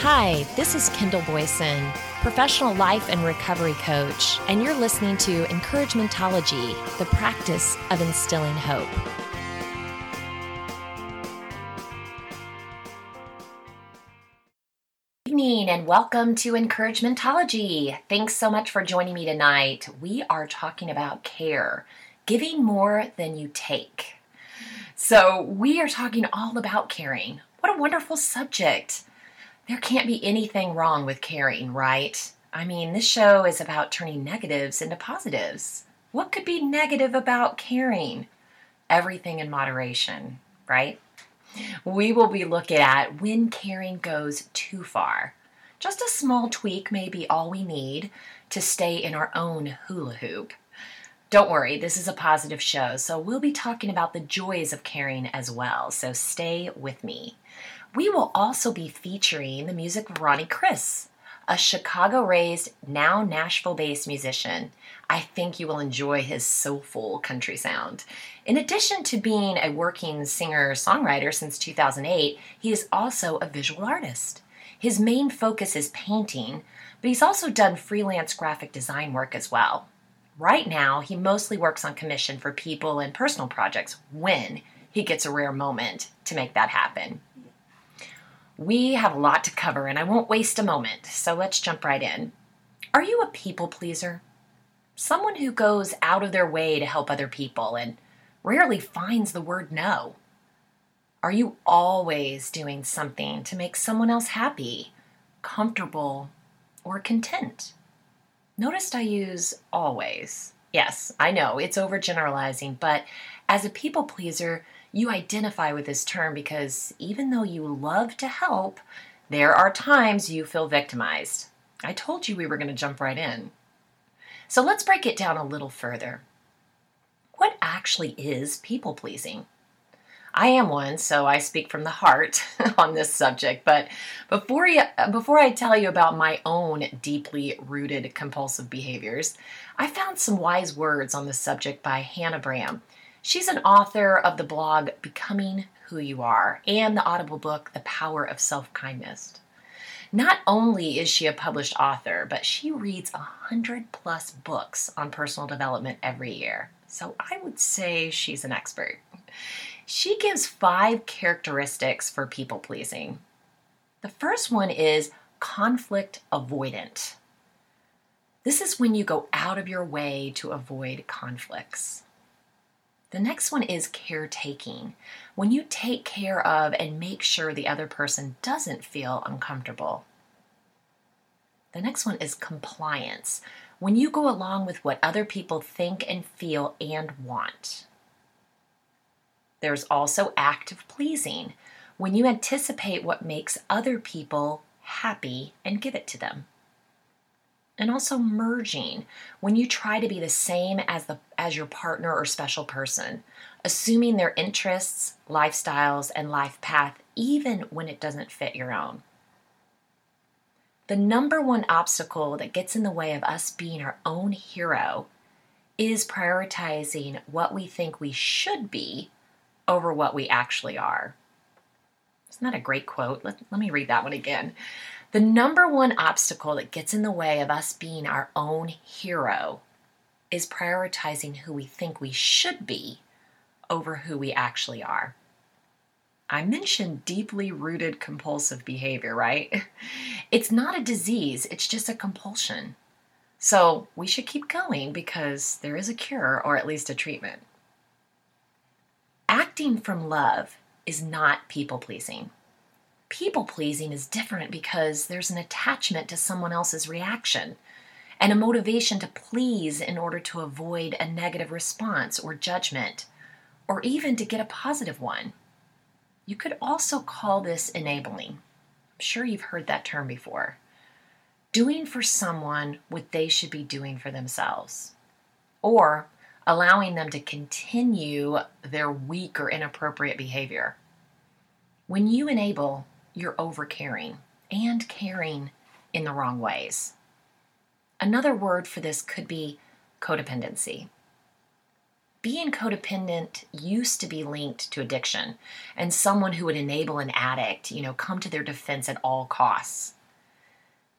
Hi, this is Kendall Boyson, professional life and recovery coach, and you're listening to Encouragementology, the practice of instilling hope. Good evening and welcome to Encouragementology. Thanks so much for joining me tonight. We are talking about care, giving more than you take. So we are talking all about caring. What a wonderful subject. There can't be anything wrong with caring, right? I mean, this show is about turning negatives into positives. What could be negative about caring? Everything in moderation, right? We will be looking at when caring goes too far. Just a small tweak may be all we need to stay in our own hula hoop. Don't worry, this is a positive show, so we'll be talking about the joys of caring as well, so stay with me. We will also be featuring the music of Ronnie Chris, a Chicago-raised, now Nashville-based musician. I think you will enjoy his soulful country sound. In addition to being a working singer-songwriter since 2008, he is also a visual artist. His main focus is painting, but he's also done freelance graphic design work as well. Right now, he mostly works on commission for people and personal projects when he gets a rare moment to make that happen. We have a lot to cover, and I won't waste a moment, so let's jump right in. Are you a people pleaser? Someone who goes out of their way to help other people and rarely finds the word no? Are you always doing something to make someone else happy, comfortable, or content? Notice I use always. Yes, I know, it's overgeneralizing, but as a people pleaser, you identify with this term because even though you love to help, there are times you feel victimized. I told you we were going to jump right in. So let's break it down a little further. What actually is people pleasing? I am one, so I speak from the heart on this subject, but before I tell you about my own deeply rooted compulsive behaviors, I found some wise words on this subject by Hannah Bram. She's an author of the blog Becoming Who You Are and the audible book The Power of Self-Kindness. Not only is she a published author, but she reads 100+ books on personal development every year. So I would say she's an expert. She gives 5 characteristics for people pleasing. The first one is conflict avoidant. This is when you go out of your way to avoid conflicts. The next one is caretaking, when you take care of and make sure the other person doesn't feel uncomfortable. The next one is compliance, when you go along with what other people think and feel and want. There's also active pleasing, when you anticipate what makes other people happy and give it to them. And also merging, when you try to be the same as your partner or special person, assuming their interests, lifestyles, and life path, even when it doesn't fit your own. The number one obstacle that gets in the way of us being our own hero is prioritizing what we think we should be over what we actually are. Isn't that a great quote? Let me read that one again. The number one obstacle that gets in the way of us being our own hero is prioritizing who we think we should be over who we actually are. I mentioned deeply rooted compulsive behavior, right? It's not a disease, it's just a compulsion. So we should keep going because there is a cure or at least a treatment. Acting from love is not people-pleasing. People-pleasing is different because there's an attachment to someone else's reaction and a motivation to please in order to avoid a negative response or judgment, or even to get a positive one. You could also call this enabling. I'm sure you've heard that term before. Doing for someone what they should be doing for themselves, or allowing them to continue their weak or inappropriate behavior. When you enable, you're over-caring and caring in the wrong ways. Another word for this could be codependency. Being codependent used to be linked to addiction and someone who would enable an addict, come to their defense at all costs.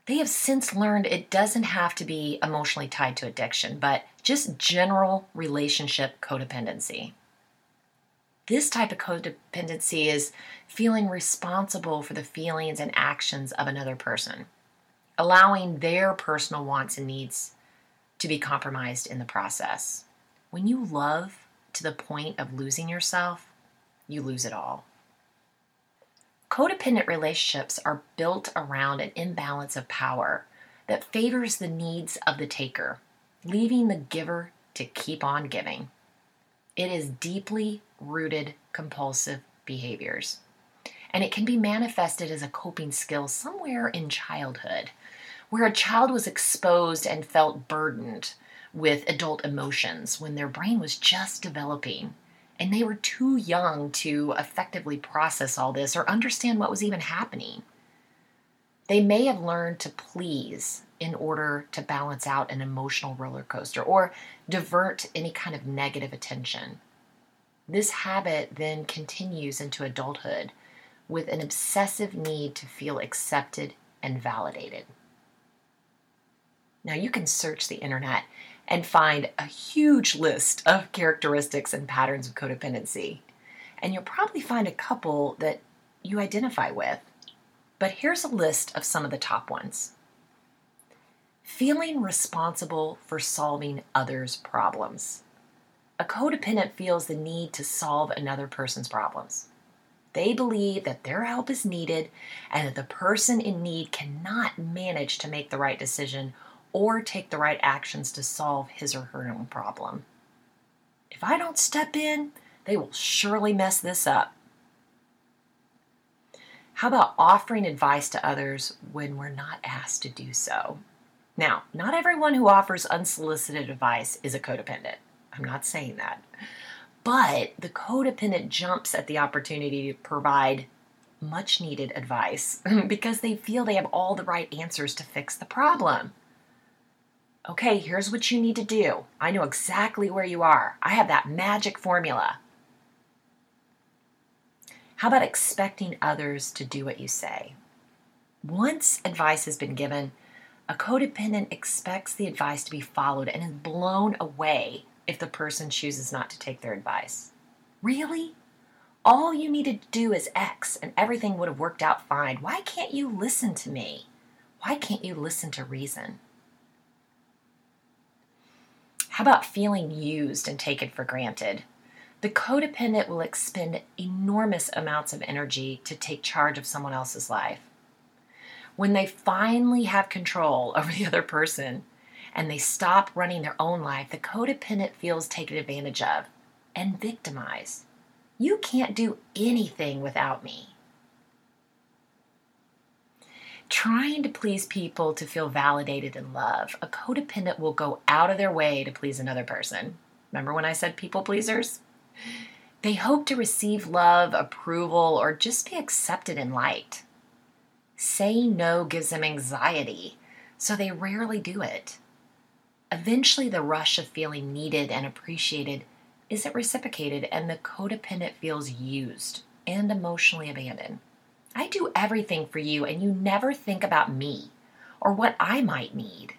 They have since learned it doesn't have to be emotionally tied to addiction, but just general relationship codependency. This type of codependency is feeling responsible for the feelings and actions of another person, allowing their personal wants and needs to be compromised in the process. When you love to the point of losing yourself, you lose it all. Codependent relationships are built around an imbalance of power that favors the needs of the taker, leaving the giver to keep on giving. It is deeply rooted compulsive behaviors, and it can be manifested as a coping skill somewhere in childhood, where a child was exposed and felt burdened with adult emotions when their brain was just developing, and they were too young to effectively process all this or understand what was even happening. They may have learned to please in order to balance out an emotional roller coaster or divert any kind of negative attention. This habit then continues into adulthood with an obsessive need to feel accepted and validated. Now, you can search the internet and find a huge list of characteristics and patterns of codependency, and you'll probably find a couple that you identify with. But here's a list of some of the top ones. Feeling responsible for solving others' problems. A codependent feels the need to solve another person's problems. They believe that their help is needed and that the person in need cannot manage to make the right decision or take the right actions to solve his or her own problem. If I don't step in, they will surely mess this up. How about offering advice to others when we're not asked to do so? Now, not everyone who offers unsolicited advice is a codependent. I'm not saying that. But the codependent jumps at the opportunity to provide much needed advice because they feel they have all the right answers to fix the problem. Okay, here's what you need to do. I know exactly where you are. I have that magic formula. How about expecting others to do what you say? Once advice has been given, a codependent expects the advice to be followed and is blown away if the person chooses not to take their advice. Really? All you needed to do is X and everything would have worked out fine. Why can't you listen to me? Why can't you listen to reason? How about feeling used and taken for granted? The codependent will expend enormous amounts of energy to take charge of someone else's life. When they finally have control over the other person and they stop running their own life, the codependent feels taken advantage of and victimized. You can't do anything without me. Trying to please people to feel validated and loved, a codependent will go out of their way to please another person. Remember when I said people pleasers? They hope to receive love, approval, or just be accepted and liked. Saying no gives them anxiety, so they rarely do it. Eventually, the rush of feeling needed and appreciated isn't reciprocated, and the codependent feels used and emotionally abandoned. I do everything for you, and you never think about me or what I might need.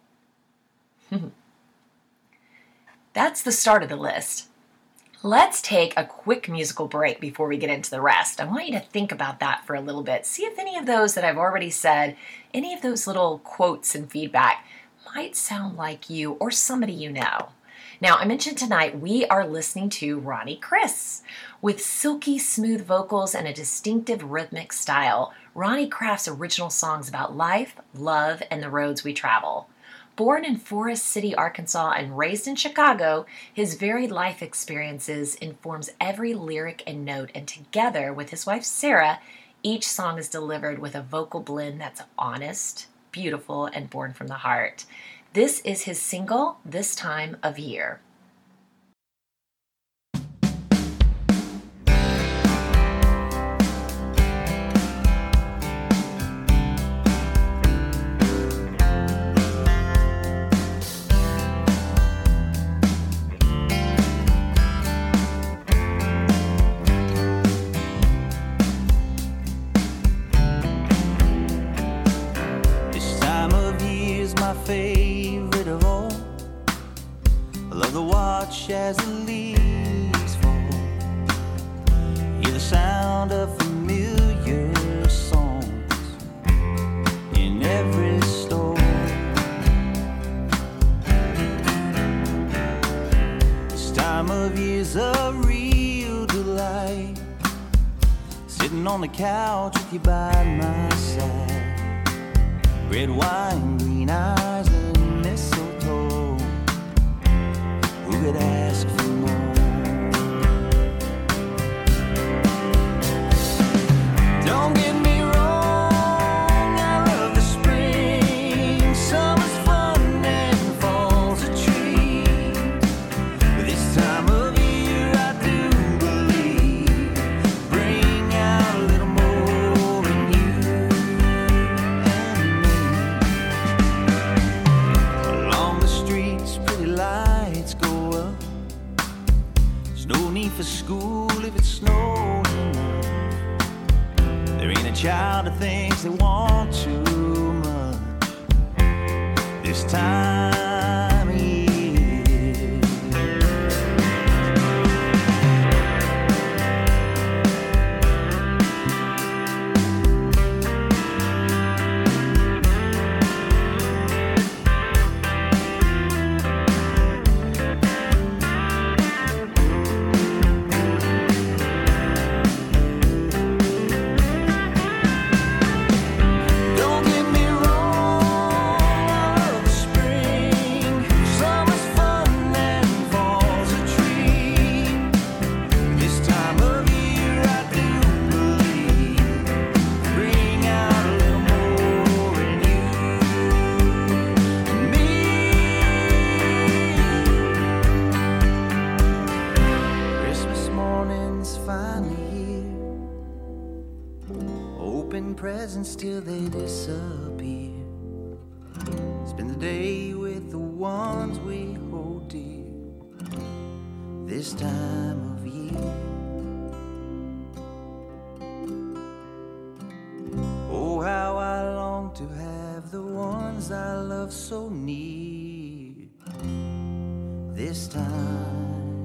That's the start of the list. Let's take a quick musical break before we get into the rest. I want you to think about that for a little bit. See if any of those that I've already said, any of those little quotes and feedback might sound like you or somebody you know. Now, I mentioned tonight we are listening to Ronnie Chris. With silky smooth vocals and a distinctive rhythmic style, Ronnie crafts original songs about life, love, and the roads we travel. Born in Forest City, Arkansas, and raised in Chicago, his varied life experiences informs every lyric and note, and together with his wife Sarah, each song is delivered with a vocal blend that's honest, beautiful, and born from the heart. This is his single, This Time of Year. This hush as the leaves fall. Hear the sound of familiar songs in every store. This time of year's a real delight, sitting on the couch with you by my side. Red wine, green eyes, and mistletoe. Who could ask for more? Don't get me wrong, I love the spring. Summer's fun and fall's a treat. But this time of year I do believe bring out a little more in you and me. Along the streets, pretty lights go up. There's no need for school if it's snowing enough. There ain't a child that thinks they want too much this time of year. Don't get me wrong, I love the spring. Summer's fun and fall's a treat. This time of year I do believe bring out a little more in you and me. Christmas morning's finally here. Open presents till they disappear. Spend the day with the ones we hold dear this time of year. Oh, how I long to have the ones I love so near this time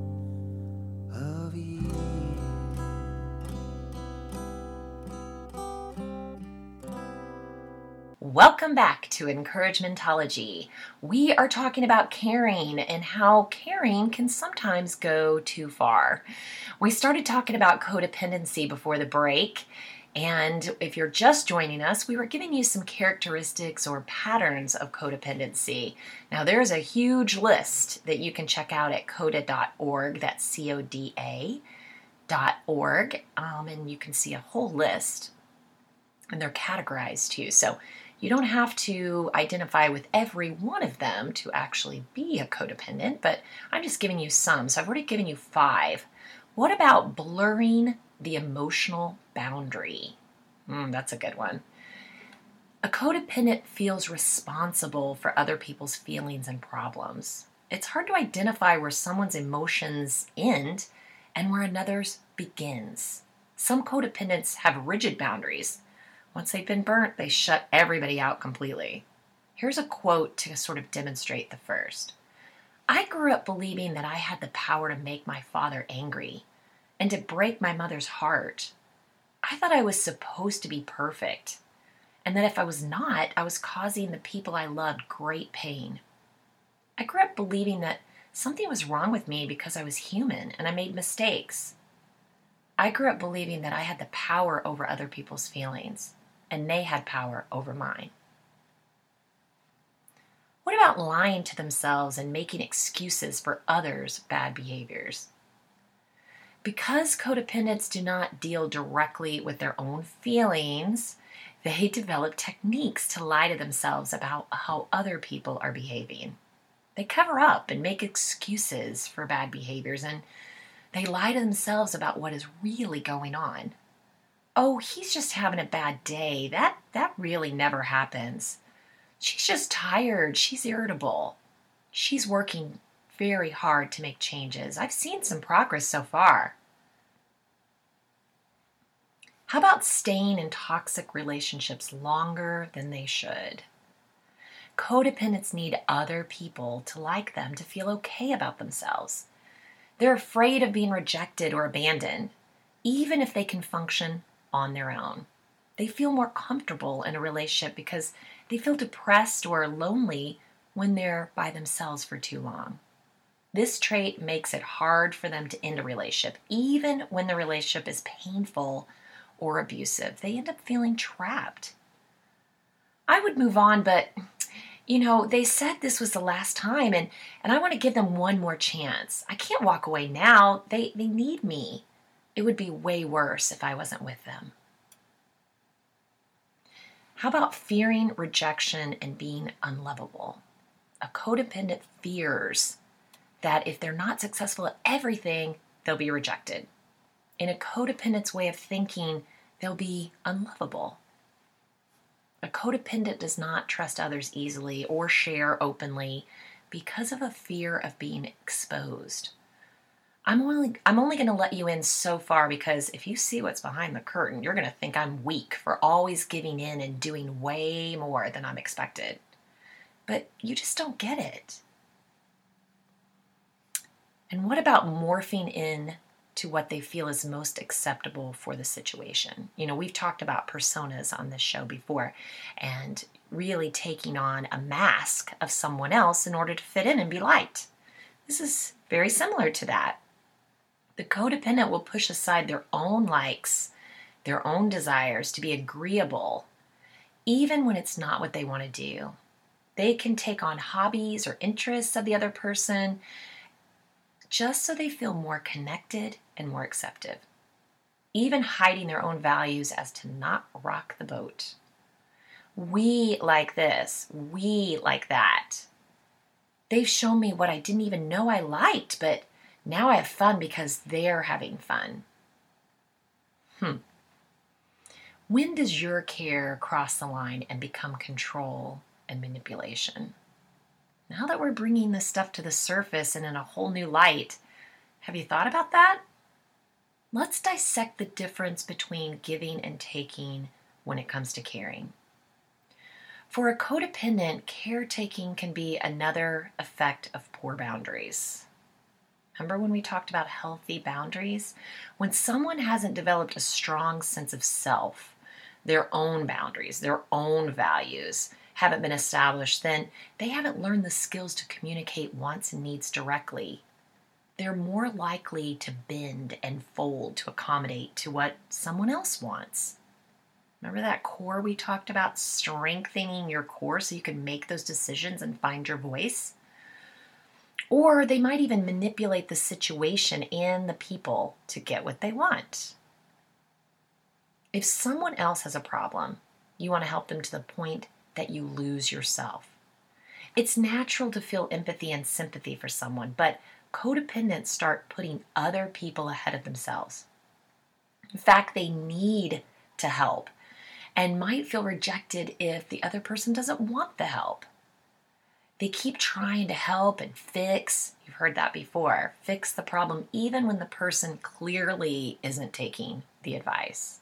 of year. Welcome back to Encouragementology. We are talking about caring and how caring can sometimes go too far. We started talking about codependency before the break, and if you're just joining us, we were giving you some characteristics or patterns of codependency. Now, there's a huge list that you can check out at coda.org. That's CODA.org, and you can see a whole list, and they're categorized too. So you don't have to identify with every one of them to actually be a codependent, but I'm just giving you some. So I've already given you 5. What about blurring the emotional boundary? That's a good one. A codependent feels responsible for other people's feelings and problems. It's hard to identify where someone's emotions end and where another's begins. Some codependents have rigid boundaries. Once they've been burnt, they shut everybody out completely. Here's a quote to sort of demonstrate the first. I grew up believing that I had the power to make my father angry and to break my mother's heart. I thought I was supposed to be perfect, and that if I was not, I was causing the people I loved great pain. I grew up believing that something was wrong with me because I was human and I made mistakes. I grew up believing that I had the power over other people's feelings, and they had power over mine. What about lying to themselves and making excuses for others' bad behaviors? Because codependents do not deal directly with their own feelings, they develop techniques to lie to themselves about how other people are behaving. They cover up and make excuses for bad behaviors, and they lie to themselves about what is really going on. Oh, he's just having a bad day. That really never happens. She's just tired. She's irritable. She's working very hard to make changes. I've seen some progress so far. How about staying in toxic relationships longer than they should? Codependents need other people to like them, to feel okay about themselves. They're afraid of being rejected or abandoned, even if they can function on their own. They feel more comfortable in a relationship because they feel depressed or lonely when they're by themselves for too long. This trait makes it hard for them to end a relationship, even when the relationship is painful or abusive. They end up feeling trapped. I would move on, but they said this was the last time, and I want to give them one more chance. I can't walk away now. They need me. It would be way worse if I wasn't with them. How about fearing rejection and being unlovable? A codependent fears that if they're not successful at everything, they'll be rejected. In a codependent's way of thinking, they'll be unlovable. A codependent does not trust others easily or share openly because of a fear of being exposed. I'm only going to let you in so far, because if you see what's behind the curtain, you're going to think I'm weak for always giving in and doing way more than I'm expected. But you just don't get it. And what about morphing in to what they feel is most acceptable for the situation? We've talked about personas on this show before, and really taking on a mask of someone else in order to fit in and be liked. This is very similar to that. The codependent will push aside their own likes, their own desires to be agreeable, even when it's not what they want to do. They can take on hobbies or interests of the other person just so they feel more connected and more accepted, even hiding their own values as to not rock the boat. We like this, we like that. They've shown me what I didn't even know I liked, but now I have fun because they're having fun. When does your care cross the line and become control and manipulation? Now that we're bringing this stuff to the surface and in a whole new light, have you thought about that? Let's dissect the difference between giving and taking when it comes to caring. For a codependent, caretaking can be another effect of poor boundaries. Remember when we talked about healthy boundaries? When someone hasn't developed a strong sense of self, their own boundaries, their own values haven't been established, then they haven't learned the skills to communicate wants and needs directly. They're more likely to bend and fold to accommodate to what someone else wants. Remember that core we talked about, strengthening your core so you can make those decisions and find your voice? Or they might even manipulate the situation and the people to get what they want. If someone else has a problem, you want to help them to the point that you lose yourself. It's natural to feel empathy and sympathy for someone, but codependents start putting other people ahead of themselves. In fact, they need to help and might feel rejected if the other person doesn't want the help. They keep trying to help and fix. You've heard that before. Fix the problem even when the person clearly isn't taking the advice.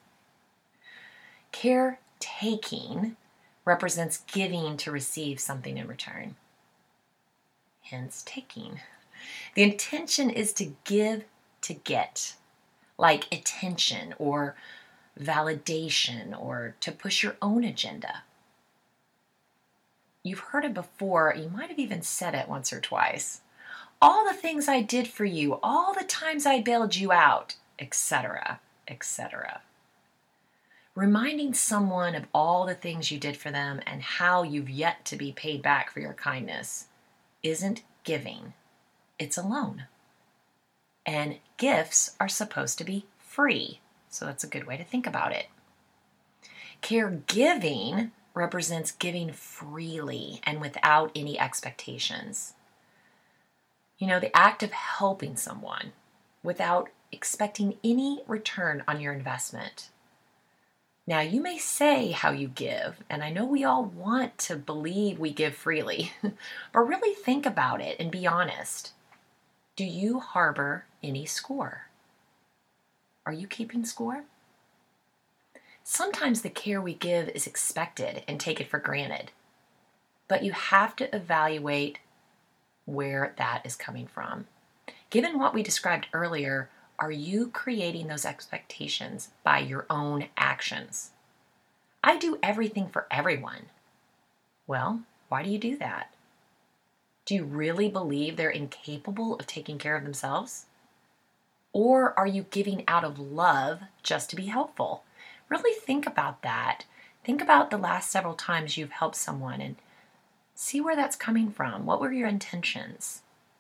Caretaking represents giving to receive something in return. Hence, taking. The intention is to give to get, like attention or validation or to push your own agenda. You've heard it before. You might have even said it once or twice. All the things I did for you, all the times I bailed you out, etc., etc. Reminding someone of all the things you did for them and how you've yet to be paid back for your kindness isn't giving. It's a loan. And gifts are supposed to be free. So that's a good way to think about it. Caregiving represents giving freely and without any expectations. The act of helping someone without expecting any return on your investment. Now, you may say how you give, and I know we all want to believe we give freely, but really think about it and be honest. Do you harbor any score? Are you keeping score? Sometimes the care we give is expected and take it for granted. but you have to evaluate where that is coming from. Given what we described earlier, are you creating those expectations by your own actions? I do everything for everyone. Well, why do you do that? Do you really believe they're incapable of taking care of themselves? Or are you giving out of love just to be helpful? Really think about that. Think about the last several times you've helped someone and see where that's coming from. What were your intentions?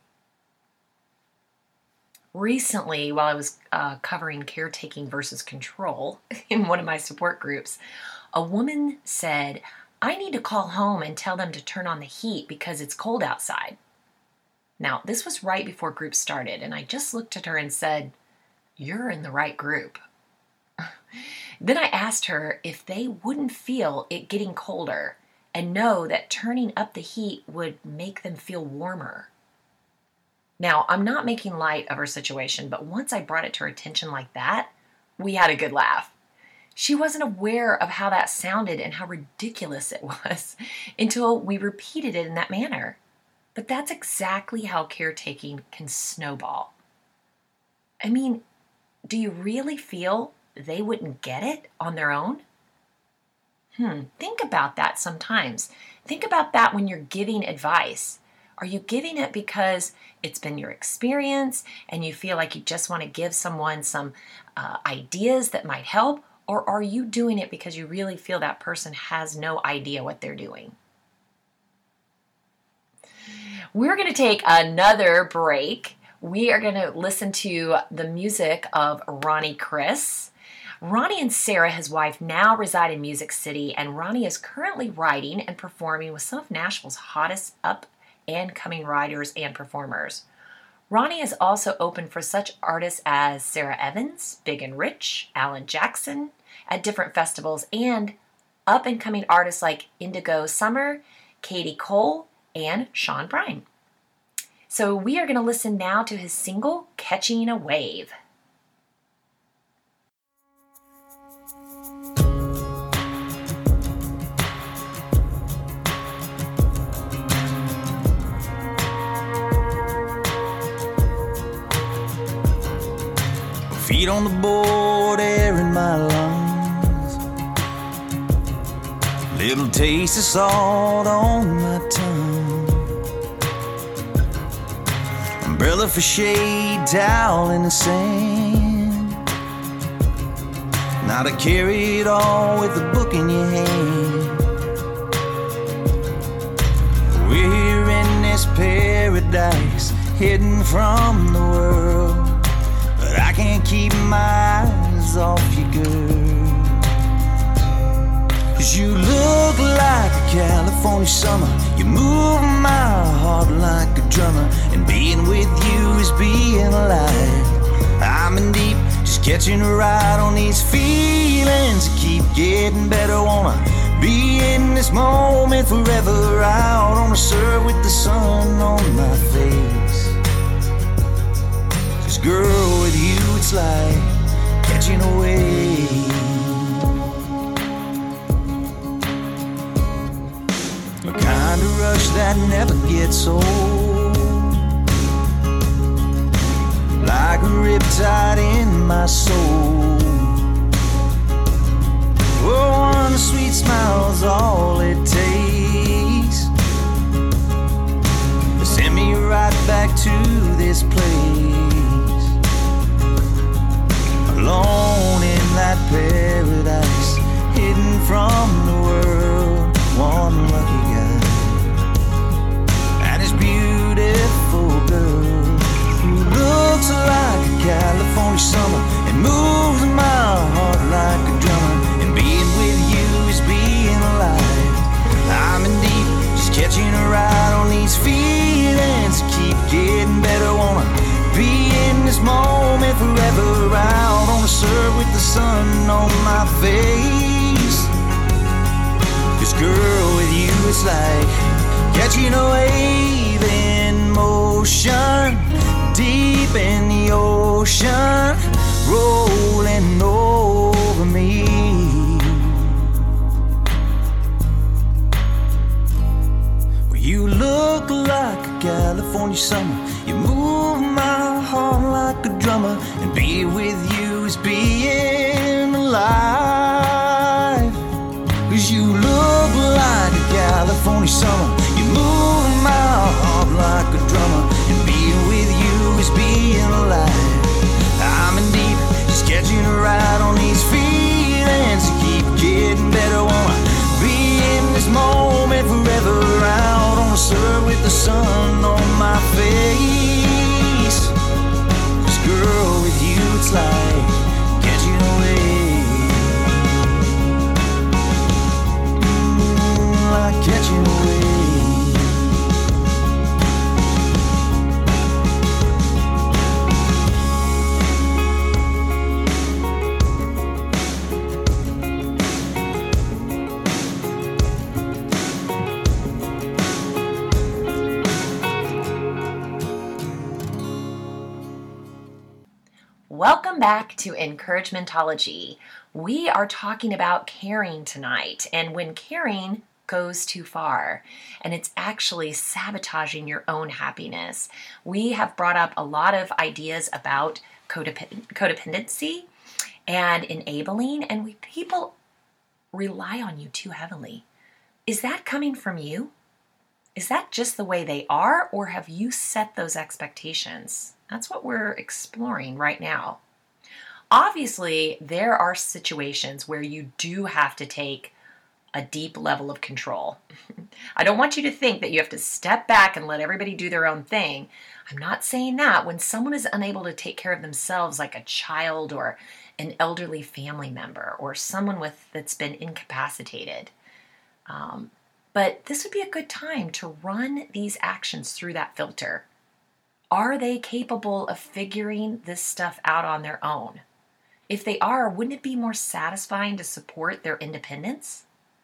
Recently, while I was covering caretaking versus control in one of my support groups, a woman said, "I need to call home and tell them to turn on the heat because it's cold outside." Now, this was right before group started, and I just looked at her and said, "You're in the right group." Then I asked her if they wouldn't feel it getting colder and know that turning up the heat would make them feel warmer. Now, I'm not making light of her situation, but once I brought it to her attention like that, we had a good laugh. She wasn't aware of how that sounded and how ridiculous it was until we repeated it in that manner. But that's exactly how caretaking can snowball. I mean, do you really feel they wouldn't get it on their own? Think about that sometimes. Think about that when you're giving advice. Are you giving it because it's been your experience and you feel like you just want to give someone some ideas that might help? Or are you doing it because you really feel that person has no idea what they're doing? We're going to take another break. We are going to listen to the music of Ronnie Chris. Ronnie and Sarah, his wife, now reside in Music City, and Ronnie is currently writing and performing with some of Nashville's hottest up-and-coming writers and performers. Ronnie is also open for such artists as Sarah Evans, Big and Rich, Alan Jackson at different festivals, and up-and-coming artists like Indigo Summer, Katie Cole, and Sean Bryan. So we are going to listen now to his single, Catching a Wave. Feet on the board, air in my lungs, little taste of salt on my tongue, umbrella for shade, towel in the sand. Now to carry it all with a book in your hand. We're here in this paradise, hidden from the world, but I can't keep my eyes off you, girl. 'Cause you look like a California summer, you move my heart like a drummer, and being with you is being alive. I'm in deep, just catching a ride on these feelings that keep getting better. Wanna be in this moment forever, out on the surf with the sun on my face. Girl, with you it's like catching a wave, a kind of rush that never gets old, like a riptide in my soul. Oh, one sweet smile's all it takes to send me right back to this place. Alone in that paradise, hidden from the world, one lucky guy and his beautiful girl, who looks like a California summer and moves my heart like a drummer, and being with you is being alive. I'm in deep, just catching a ride on these feelings, keep getting better. Wanna be in this moment forever, out on the surf with the sun on my face. 'Cause girl, with you it's like catching a wave in motion, deep in the ocean, rolling over me. California summer. You move my heart like a drummer, and being with you is being alive. 'Cause you look like a California summer. You move my heart like a drummer, and being with you is being alive. I'm in deep, just catching a ride on these feelings that keep getting better. Wanna be in this moment forever, out on the surf with the sun on my face. 'Cause girl, with you it's like catching a wave, like catching a wave. Welcome back to Encouragementology. We are talking about caring tonight, and when caring goes too far, and it's actually sabotaging your own happiness. We have brought up a lot of ideas about codependency and enabling, and people rely on you too heavily. Is that coming from you? Is that just the way they are, or have you set those expectations? That's what we're exploring right now. Obviously, there are situations where you do have to take a deep level of control. I don't want you to think that you have to step back and let everybody do their own thing. I'm not saying that. When someone is unable to take care of themselves, like a child or an elderly family member or someone that's been incapacitated, but this would be a good time to run these actions through that filter. Are they capable of figuring this stuff out on their own? If they are, wouldn't it be more satisfying to support their independence?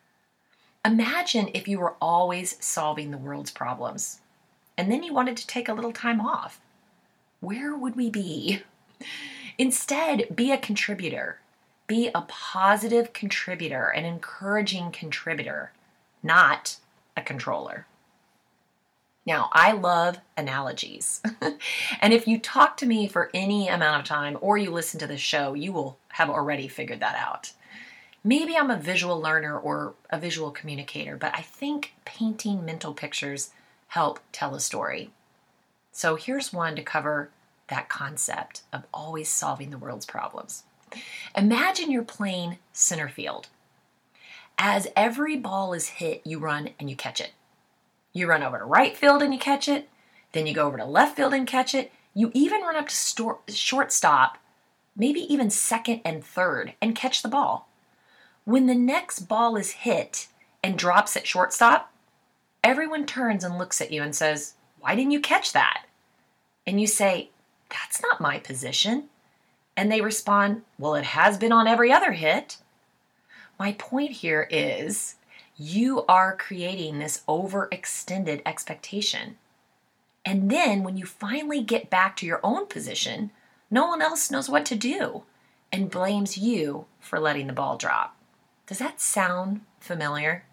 Imagine if you were always solving the world's problems, and then you wanted to take a little time off. Where would we be? Instead, be a contributor. Be a positive contributor, an encouraging contributor, not a controller. Now, I love analogies. And if you talk to me for any amount of time or you listen to the show, you will have already figured that out. Maybe I'm a visual learner or a visual communicator, but I think painting mental pictures help tell a story. So here's one to cover that concept of always solving the world's problems. Imagine you're playing center field. As every ball is hit, you run and you catch it. You run over to right field and you catch it. Then you go over to left field and catch it. You even run up to shortstop, maybe even second and third, and catch the ball. When the next ball is hit and drops at shortstop, everyone turns and looks at you and says, "Why didn't you catch that?" And you say, "That's not my position." And they respond, "Well, it has been on every other hit." My point here is you are creating this overextended expectation. And then when you finally get back to your own position, no one else knows what to do and blames you for letting the ball drop. Does that sound familiar?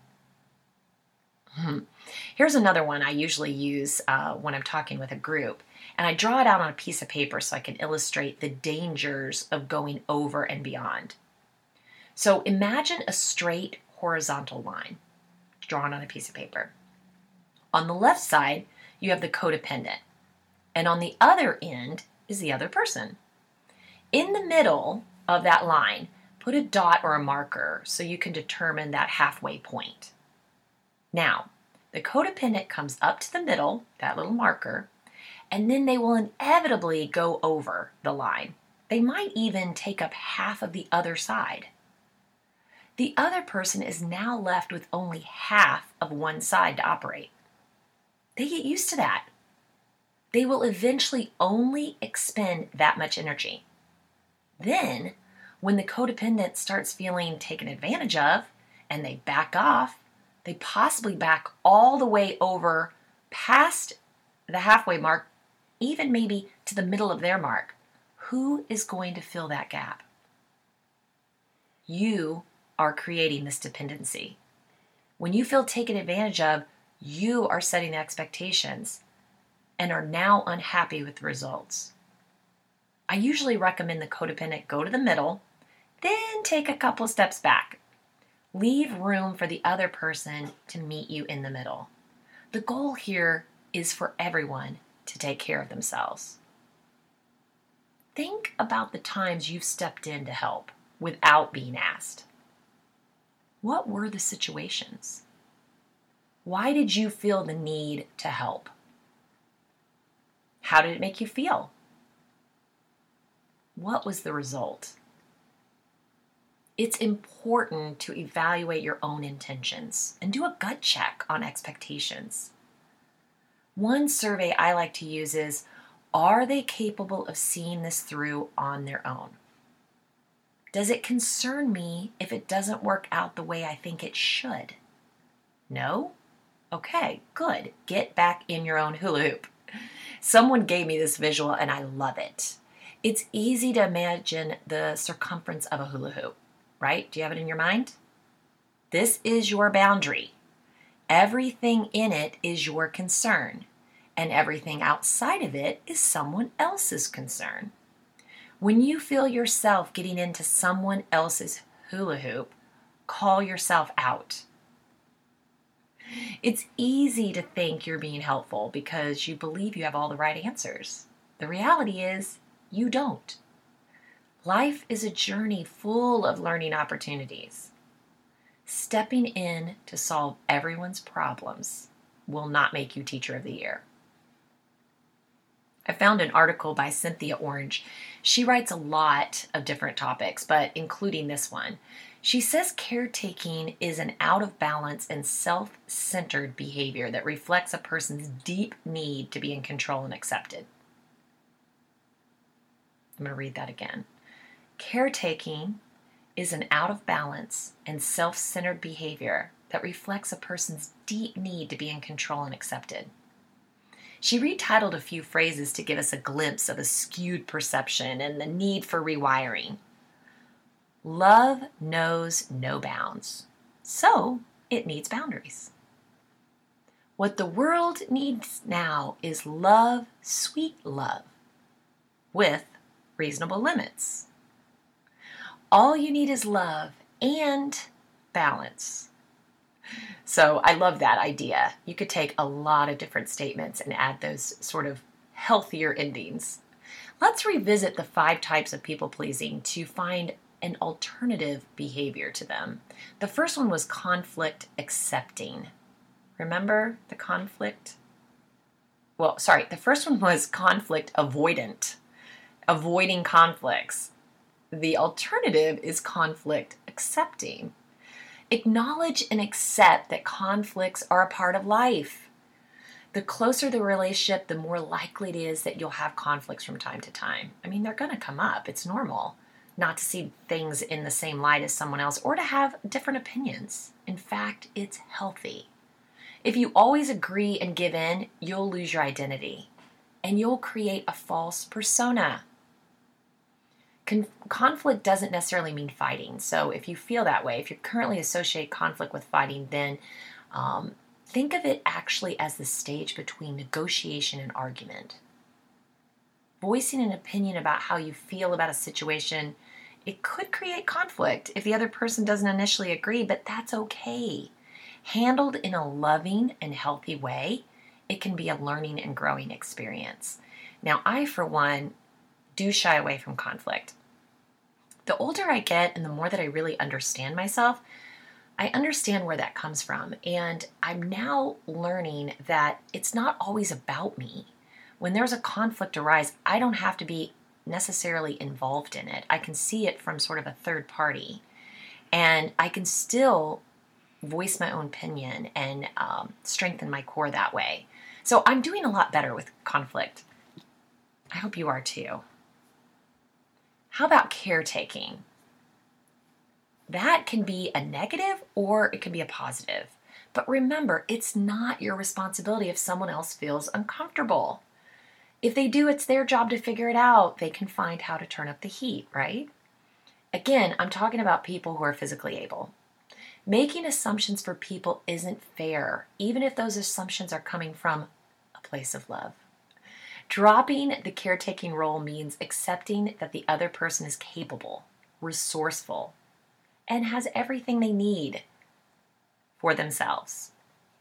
Here's another one I usually use when I'm talking with a group. And I draw it out on a piece of paper so I can illustrate the dangers of going over and beyond. So imagine a straight horizontal line drawn on a piece of paper. On the left side, you have the codependent, and on the other end is the other person. In the middle of that line, put a dot or a marker so you can determine that halfway point. Now, the codependent comes up to the middle, that little marker, and then they will inevitably go over the line. They might even take up half of the other side. The other person is now left with only half of one side to operate. They get used to that. They will eventually only expend that much energy. Then, when the codependent starts feeling taken advantage of and they back off, they possibly back all the way over past the halfway mark, even maybe to the middle of their mark. Who is going to fill that gap? You are creating this dependency. When you feel taken advantage of, you are setting the expectations. and are now unhappy with the results. I usually recommend the codependent go to the middle, then take a couple steps back. Leave room for the other person to meet you in the middle. The goal here is for everyone to take care of themselves. Think about the times you've stepped in to help without being asked. What were the situations? Why did you feel the need to help? How did it make you feel? What was the result? It's important to evaluate your own intentions and do a gut check on expectations. One survey I like to use is, are they capable of seeing this through on their own? Does it concern me if it doesn't work out the way I think it should? No? Okay, good. Get back in your own hula hoop. Someone gave me this visual and I love it. It's easy to imagine the circumference of a hula hoop, right? Do you have it in your mind? This is your boundary. Everything in it is your concern, and everything outside of it is someone else's concern. When you feel yourself getting into someone else's hula hoop, call yourself out. It's easy to think you're being helpful because you believe you have all the right answers. The reality is, you don't. Life is a journey full of learning opportunities. Stepping in to solve everyone's problems will not make you Teacher of the Year. I found an article by Cynthia Orange. She writes a lot of different topics, but including this one. She says caretaking is an out of balance and self-centered behavior that reflects a person's deep need to be in control and accepted. I'm going to read that again. Caretaking is an out of balance and self-centered behavior that reflects a person's deep need to be in control and accepted. She retitled a few phrases to give us a glimpse of a skewed perception and the need for rewiring. Love knows no bounds, so it needs boundaries. What the world needs now is love, sweet love, with reasonable limits. All you need is love and balance. So I love that idea. You could take a lot of different statements and add those sort of healthier endings. Let's revisit the 5 types of people pleasing to find an alternative behavior to them. The first one was conflict accepting. Remember the conflict? The first one was conflict avoidant, avoiding conflicts. The alternative is conflict accepting. Acknowledge and accept that conflicts are a part of life. The closer the relationship, the more likely it is that you'll have conflicts from time to time. I mean, they're going to come up. It's normal not to see things in the same light as someone else or to have different opinions. In fact, it's healthy. If you always agree and give in, you'll lose your identity and you'll create a false persona. Conflict doesn't necessarily mean fighting. So if you feel that way, if you currently associate conflict with fighting, then think of it actually as the stage between negotiation and argument. Voicing an opinion about how you feel about a situation, it could create conflict if the other person doesn't initially agree, but that's okay. Handled in a loving and healthy way, it can be a learning and growing experience. Now, I, for one, do shy away from conflict. The older I get and the more that I really understand myself, I understand where that comes from. And I'm now learning that it's not always about me. When there's a conflict arise, I don't have to be necessarily involved in it. I can see it from sort of a third party. And I can still voice my own opinion and strengthen my core that way. So I'm doing a lot better with conflict. I hope you are too. How about caretaking? That can be a negative or it can be a positive. But remember, it's not your responsibility if someone else feels uncomfortable. If they do, it's their job to figure it out. They can find how to turn up the heat, right? Again, I'm talking about people who are physically able. Making assumptions for people isn't fair, even if those assumptions are coming from a place of love. Dropping the caretaking role means accepting that the other person is capable, resourceful, and has everything they need for themselves.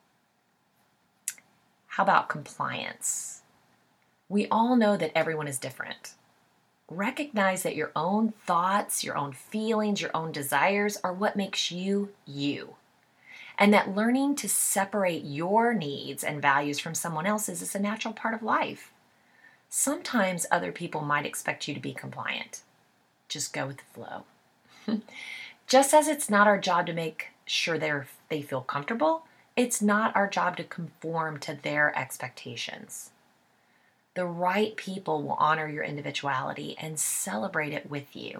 How about compliance? We all know that everyone is different. Recognize that your own thoughts, your own feelings, your own desires are what makes you you. And that learning to separate your needs and values from someone else's is a natural part of life. Sometimes other people might expect you to be compliant. Just go with the flow. Just as it's not our job to make sure they feel comfortable, it's not our job to conform to their expectations. The right people will honor your individuality and celebrate it with you.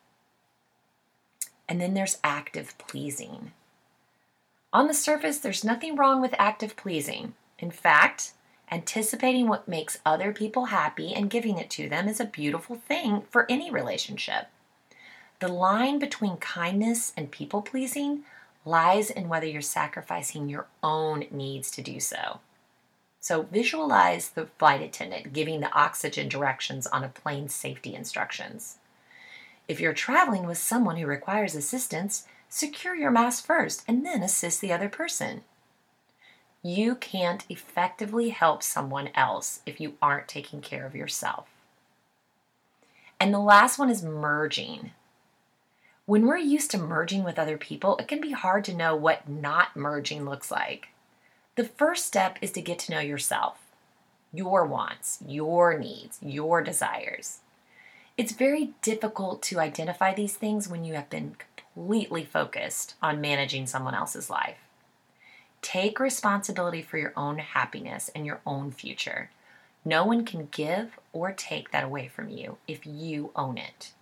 And then there's active pleasing. On the surface, there's nothing wrong with active pleasing. In fact, anticipating what makes other people happy and giving it to them is a beautiful thing for any relationship. The line between kindness and people pleasing lies in whether you're sacrificing your own needs to do so. So visualize the flight attendant giving the oxygen directions on a plane's safety instructions. If you're traveling with someone who requires assistance, secure your mask first and then assist the other person. You can't effectively help someone else if you aren't taking care of yourself. And the last one is merging. When we're used to merging with other people, it can be hard to know what not merging looks like. The first step is to get to know yourself, your wants, your needs, your desires. It's very difficult to identify these things when you have been completely focused on managing someone else's life. Take responsibility for your own happiness and your own future. No one can give or take that away from you if you own it.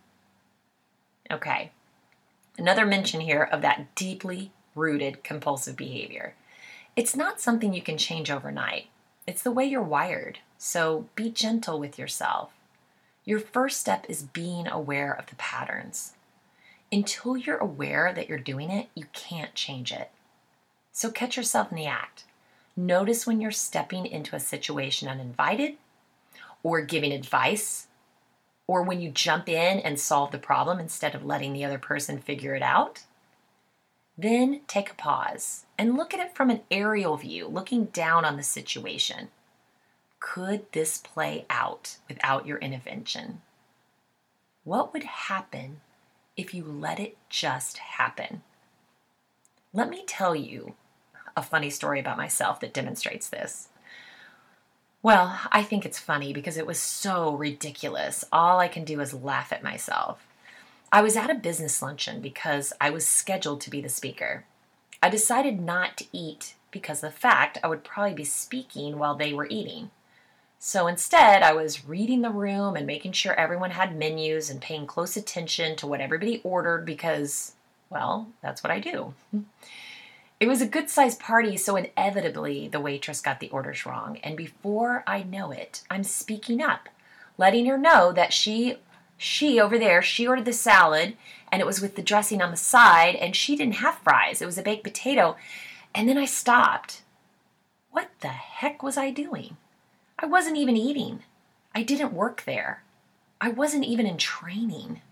Okay, another mention here of that deeply rooted compulsive behavior. It's not something you can change overnight. It's the way you're wired, so be gentle with yourself. Your first step is being aware of the patterns. Until you're aware that you're doing it, you can't change it. So catch yourself in the act. Notice when you're stepping into a situation uninvited, or giving advice, or when you jump in and solve the problem instead of letting the other person figure it out. Then take a pause and look at it from an aerial view, looking down on the situation. Could this play out without your intervention? What would happen if you let it just happen? Let me tell you a funny story about myself that demonstrates this. Well, I think it's funny because it was so ridiculous. All I can do is laugh at myself. I was at a business luncheon because I was scheduled to be the speaker. I decided not to eat because of the fact I would probably be speaking while they were eating. So instead, I was reading the room and making sure everyone had menus and paying close attention to what everybody ordered because, well, that's what I do. It was a good-sized party, so inevitably the waitress got the orders wrong. And before I know it, I'm speaking up, letting her know that she over there, she ordered the salad, and it was with the dressing on the side, and she didn't have fries. It was a baked potato. And then I stopped. What the heck was I doing? I wasn't even eating. I didn't work there. I wasn't even in training.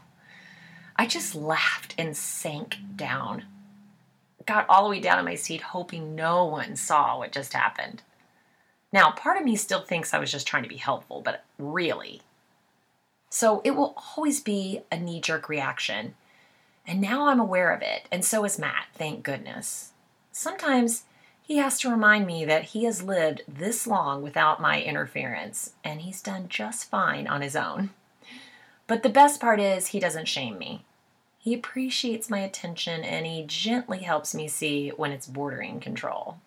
I just laughed and sank down. Got all the way down in my seat, hoping no one saw what just happened. Now, part of me still thinks I was just trying to be helpful, but really. So it will always be a knee-jerk reaction. And now I'm aware of it, and so is Matt, thank goodness. Sometimes he has to remind me that he has lived this long without my interference, and he's done just fine on his own. But the best part is he doesn't shame me. He appreciates my attention, and he gently helps me see when it's bordering control.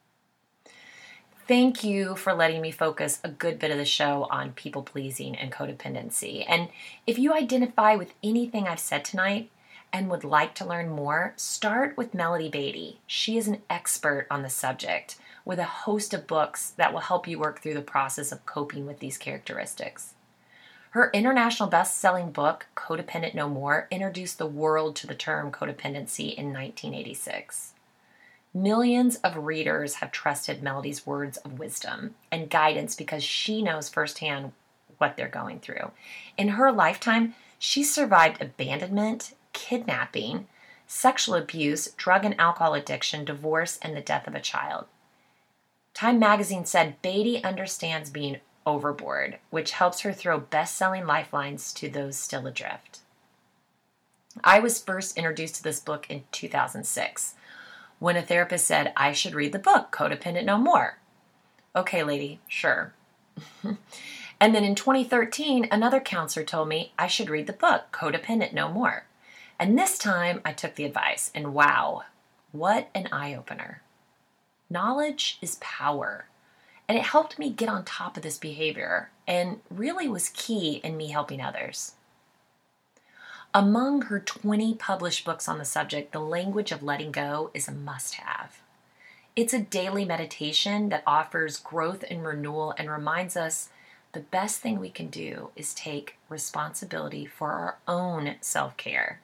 Thank you for letting me focus a good bit of the show on people-pleasing and codependency. And if you identify with anything I've said tonight and would like to learn more, start with Melody Beatty. She is an expert on the subject with a host of books that will help you work through the process of coping with these characteristics. Her international best-selling book, Codependent No More, introduced the world to the term codependency in 1986. Millions of readers have trusted Melody's words of wisdom and guidance because she knows firsthand what they're going through. In her lifetime, she survived abandonment, kidnapping, sexual abuse, drug and alcohol addiction, divorce, and the death of a child. Time magazine said Beatty understands being overboard, which helps her throw best-selling lifelines to those still adrift. I was first introduced to this book in 2006 when a therapist said I should read the book, Codependent No More. Okay, lady, sure. And then in 2013, another counselor told me I should read the book, Codependent No More. And this time I took the advice, and wow, what an eye-opener. Knowledge is power, and it helped me get on top of this behavior and really was key in me helping others. Among her 20 published books on the subject, The Language of Letting Go is a must-have. It's a daily meditation that offers growth and renewal and reminds us the best thing we can do is take responsibility for our own self-care.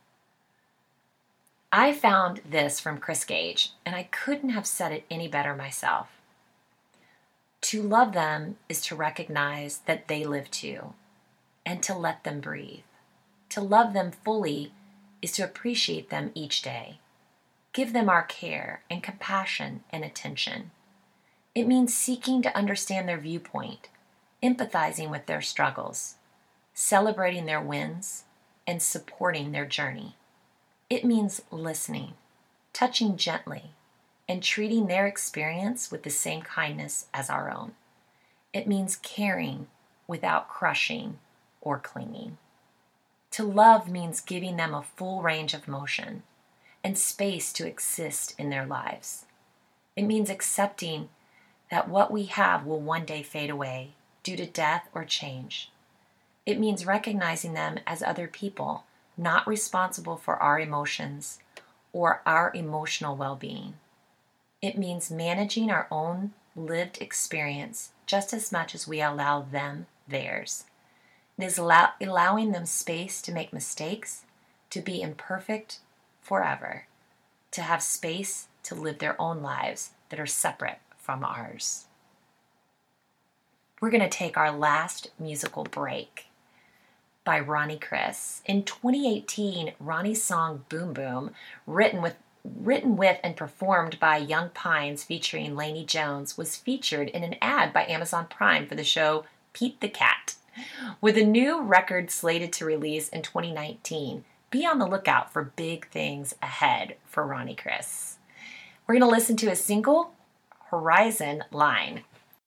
I found this from Chris Gage, and I couldn't have said it any better myself. To love them is to recognize that they live too, and to let them breathe. To love them fully is to appreciate them each day. Give them our care and compassion and attention. It means seeking to understand their viewpoint, empathizing with their struggles, celebrating their wins, and supporting their journey. It means listening, touching gently, and treating their experience with the same kindness as our own. It means caring without crushing or clinging. To love means giving them a full range of motion and space to exist in their lives. It means accepting that what we have will one day fade away due to death or change. It means recognizing them as other people, not responsible for our emotions or our emotional well-being. It means managing our own lived experience just as much as we allow them theirs. It is allowing them space to make mistakes, to be imperfect forever, to have space to live their own lives that are separate from ours. We're going to take our last musical break by Ronnie Chris. In 2018, Ronnie's song Boom Boom, written with and performed by Young Pines featuring Lainey Jones, was featured in an ad by Amazon Prime for the show Pete the Cat. With a new record slated to release in 2019, be on the lookout for big things ahead for Ronnie Chris. We're going to listen to his single, Horizon Line.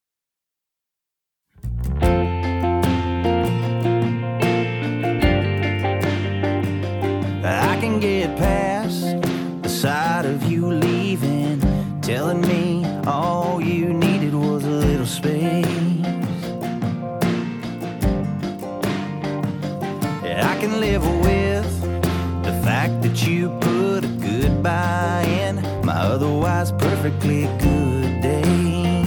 I can get past the sight of you leaving, telling me all you needed was a little space. I can live with the fact that you put a goodbye in my otherwise perfectly good day.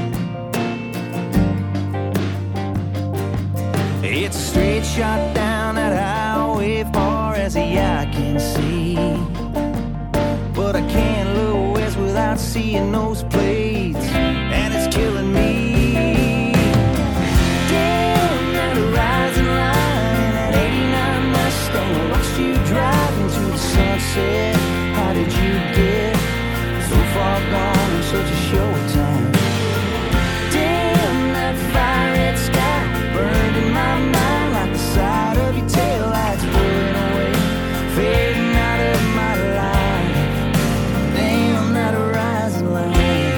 It's a straight shot down that highway far as the eye can see, but I can't look west without seeing those plates, and it's killing me. Damn that horizon line, that 89 Mustang, I watched you drive into the sunset. How did you get so far gone in such a short time? Damn that fire red sky burned in my mind like the side of your taillights pulling away, fading out of my life. Damn that horizon line.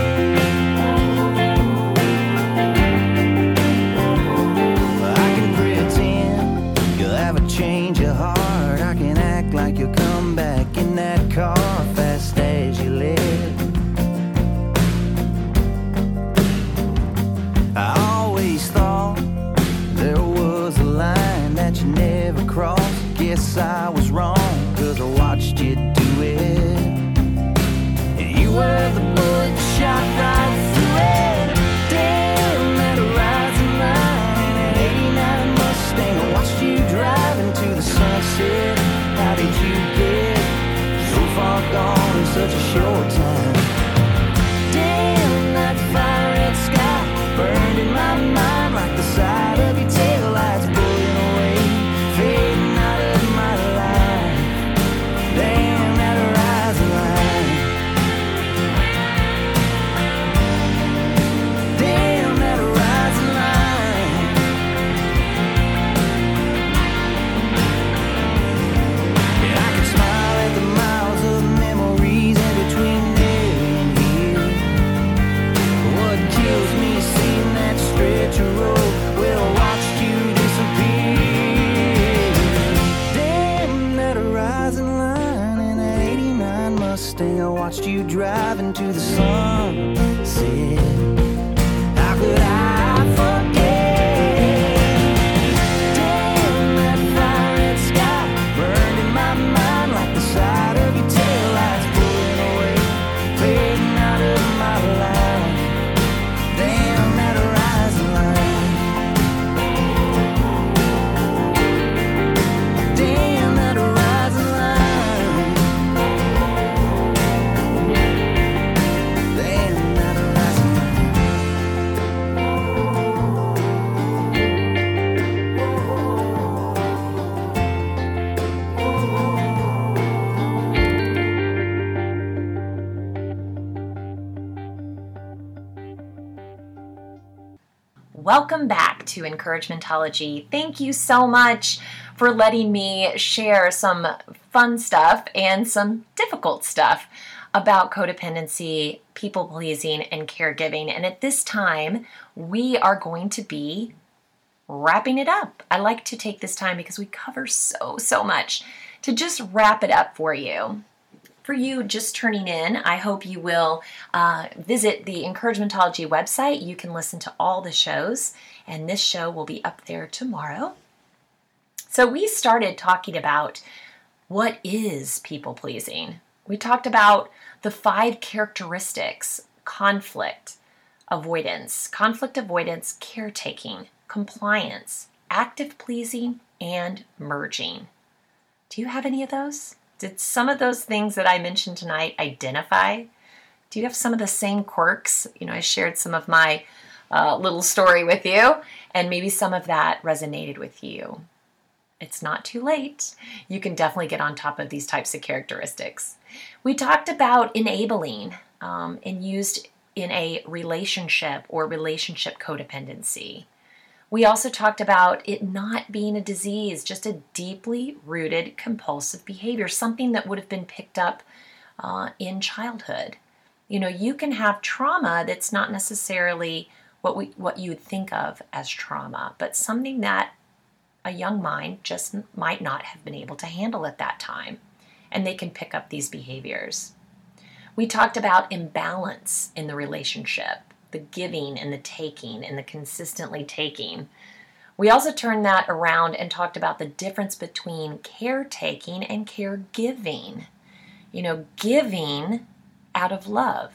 I can pretend you'll have a change of heart. I can act like you'll come back in that car fast as you left. I always thought there was a line that you never crossed. Guess I was wrong, cause I watched you do it, and you were the bullet that shot right through it. Damn that horizon line, that 89 Mustang, I watched you drive into the sunset. How did you get so far gone in such a short time? watched you drive into the sunset. How could I forget? Damn, that fire red sky burned in my mind like the side of your taillights pulling away, fading out of my life. Damn, that horizon line. Damn, that horizon line. Damn, that horizon Welcome back to Encouragementology. Thank you so much for letting me share some fun stuff and some difficult stuff about codependency, people pleasing, and caregiving. And at this time, we are going to be wrapping it up. I like to take this time because we cover so much to just wrap it up for you. For you just turning in, I hope you will visit the Encouragementology website. You can listen to all the shows, and this show will be up there tomorrow. So we started talking about what is people-pleasing. We talked about the 5 characteristics: conflict avoidance, caretaking, compliance, active pleasing, and merging. Do you have any of those? Did some of those things that I mentioned tonight identify? Do you have some of the same quirks? I shared some of my little story with you, and maybe some of that resonated with you. It's not too late. You can definitely get on top of these types of characteristics. We talked about enabling and used in a relationship or relationship codependency. We also talked about it not being a disease, just a deeply rooted compulsive behavior, something that would have been picked up in childhood. You can have trauma that's not necessarily what you would think of as trauma, but something that a young mind just might not have been able to handle at that time, and they can pick up these behaviors. We talked about imbalance in the relationship, the giving and the taking and the consistently taking. We also turned that around and talked about the difference between caretaking and caregiving. Giving out of love.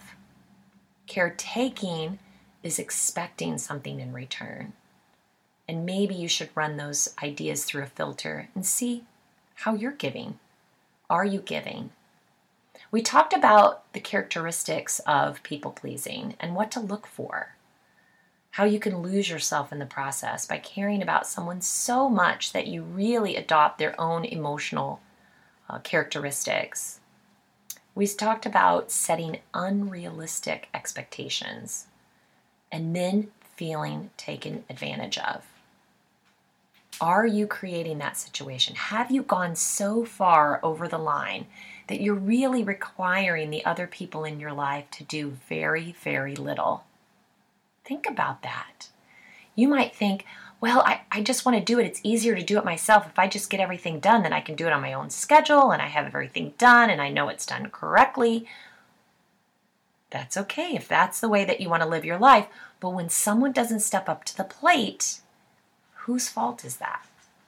Caretaking is expecting something in return. And maybe you should run those ideas through a filter and see how you're giving. Are you giving? We talked about the characteristics of people-pleasing and what to look for. How you can lose yourself in the process by caring about someone so much that you really adopt their own emotional characteristics. We talked about setting unrealistic expectations and then feeling taken advantage of. Are you creating that situation? Have you gone so far over the line that you're really requiring the other people in your life to do very, very little? Think about that. You might think, well, I just want to do it. It's easier to do it myself. If I just get everything done, then I can do it on my own schedule and I have everything done and I know it's done correctly. That's okay if that's the way that you want to live your life. But when someone doesn't step up to the plate, whose fault is that?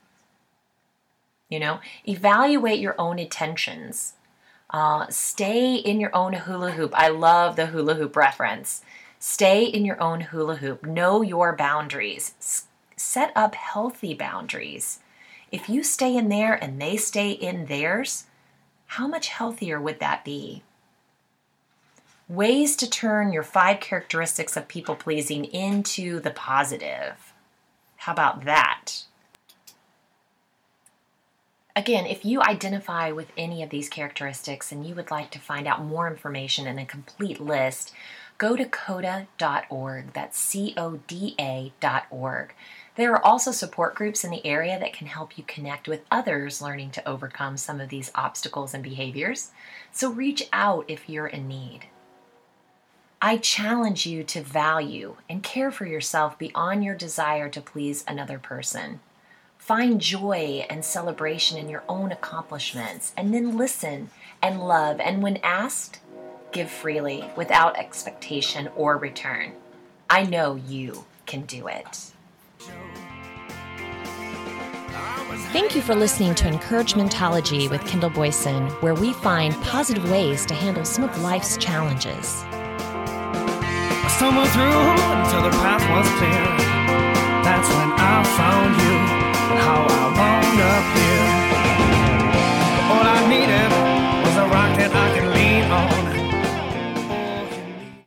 Evaluate your own intentions. Stay in your own hula hoop. I love the hula hoop reference. Stay in your own hula hoop. Know your boundaries. Set up healthy boundaries. If you stay in there and they stay in theirs, how much healthier would that be? Ways to turn your 5 characteristics of people-pleasing into the positive. How about that? Again, if you identify with any of these characteristics and you would like to find out more information and a complete list, go to CODA.org. That's CODA.org. There are also support groups in the area that can help you connect with others learning to overcome some of these obstacles and behaviors. So reach out if you're in need. I challenge you to value and care for yourself beyond your desire to please another person. Find joy and celebration in your own accomplishments, and then listen and love. And when asked, give freely without expectation or return. I know you can do it. Thank you for listening to Encouragementology with Kendall Boyson, where we find positive ways to handle some of life's challenges. I stumbled through until the path was clear. That's when I found you and how I wound up here. All I needed